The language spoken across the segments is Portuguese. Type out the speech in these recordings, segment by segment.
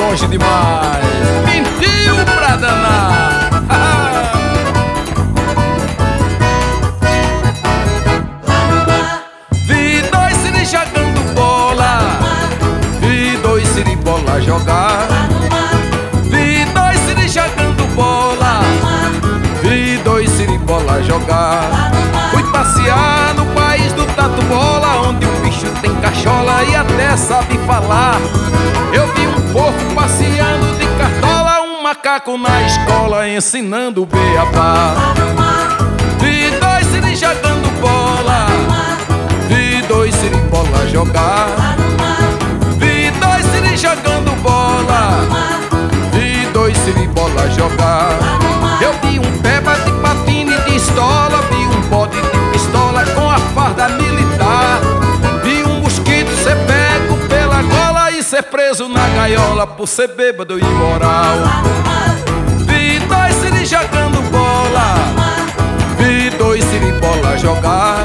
longe demais. Mentiu pra danar. Vi dois siri jogando bola, vi dois siribola jogar. Vi dois siri jogando bola, vi dois siribola jogar. Fui passear no país do tatu bola, onde o bicho tem cachola e até sabe falar. Eu vi um porco passeando de cartola, um macaco na escola ensinando o beabá. Vi dois siri jogando bola, vi dois siribola jogar. Vi dois siri jogando bola, vi dois siribola jogar. Eu vi um peba de patine de estola, vi um bode de pistola com a farda militar. Vi um mosquito ser pego pela gola e ser preso na gaiola por ser bêbado e imoral. Vi dois siri jogando bola, vi dois siribola jogar.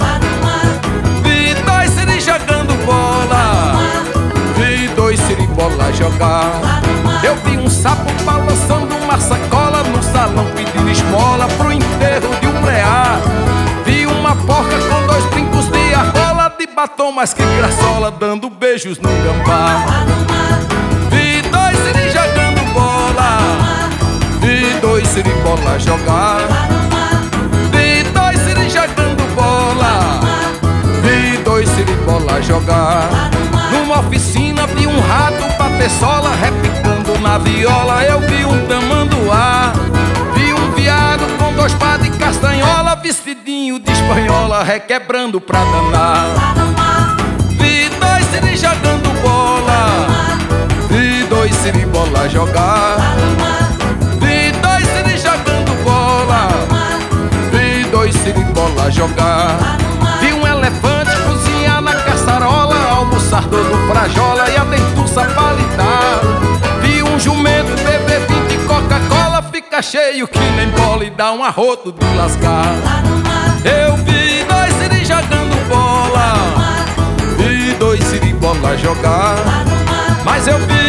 Vi dois siri jogando bola, vi dois siribola jogar. Eu vi um sapo balançando uma sacola no salão pedindo esmola pro enterro de um preá. Vi uma porca com dois brincos de argola, de batom mais que graçola, dando beijos no gambá. Vi dois siri jogando bola, vi dois siribola jogar. Vi dois siri jogando bola, vi dois siribola jogar. Numa oficina vi um rato bater sola, repicando na viola. Eu vi um tamanduá, vi um viado com dois pás de castanhola, vestidinho de espanhola, requebrando pra danar. Vi dois siri jogando bola, vi dois siribola jogar. Vi dois siri jogando bola, vi dois siribola jogar. Vi um elefante cozinhar na caçarola, almoçar todo frajola e a dentuça palitar. Vi um jumento beber vinho de Coca-Cola, fica cheio que nem bola e dá um arroto de lascar. Eu vi dois siri jogando bola, vi dois siribola jogar. Mas eu vi